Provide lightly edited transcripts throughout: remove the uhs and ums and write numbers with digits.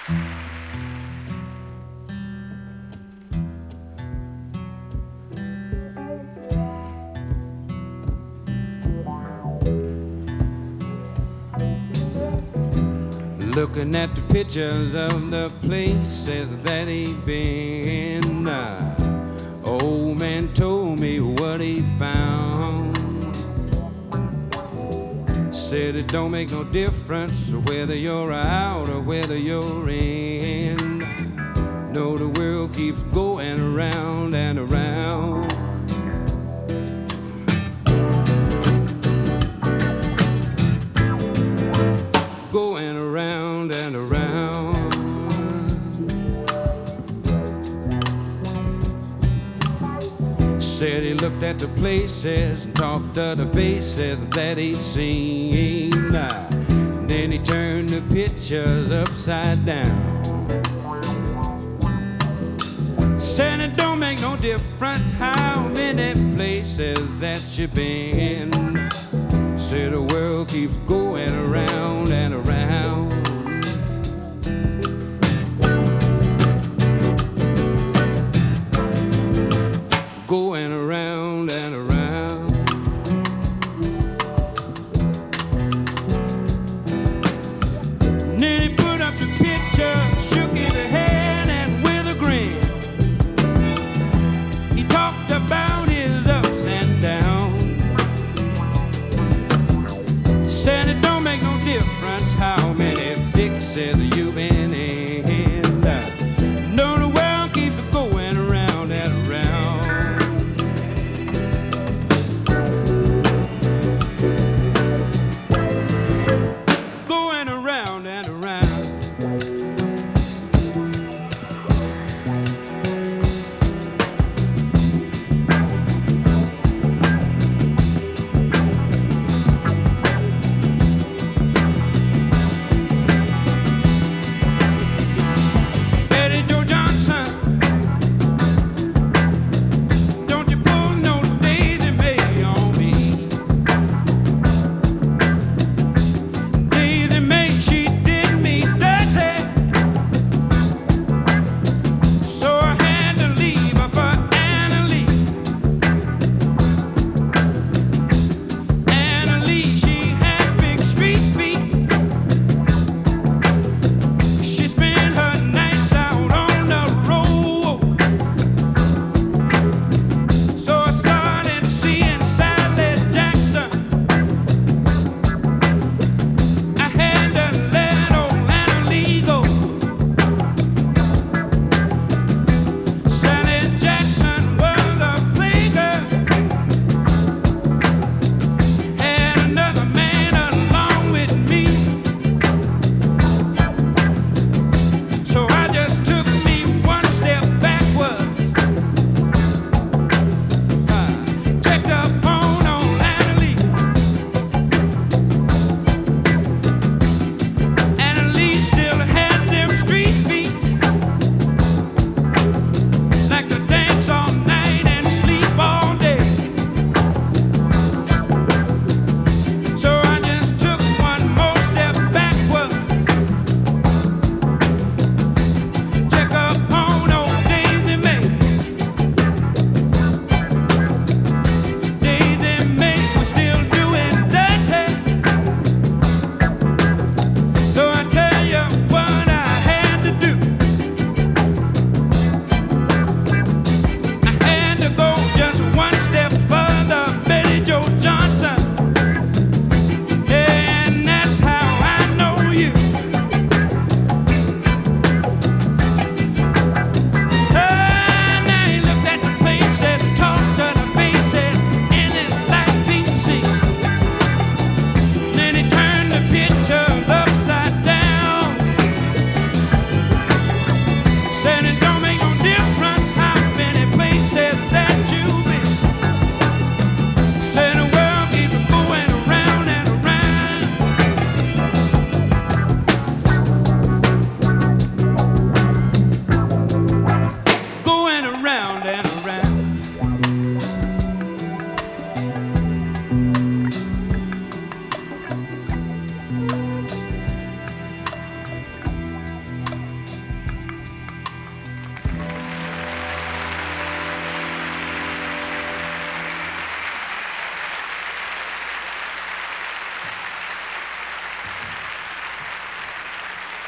Looking at the pictures of the places that he'd been, old man told me what he found. Said it don't make no difference whether you're out or whether you're in. No, the world keeps going around and around. Going around and around. Said he looked at the places and talked to the faces that he'd seen. And then he turned the pictures upside down. Said it don't make no difference how many places that you've been. Said the world keeps going around and around. Going around and around. And then he put up the picture, shook his head, and with a grin, he talked about his ups and downs. Said it don't make no difference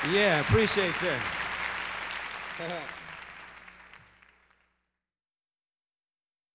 Yeah, appreciate that.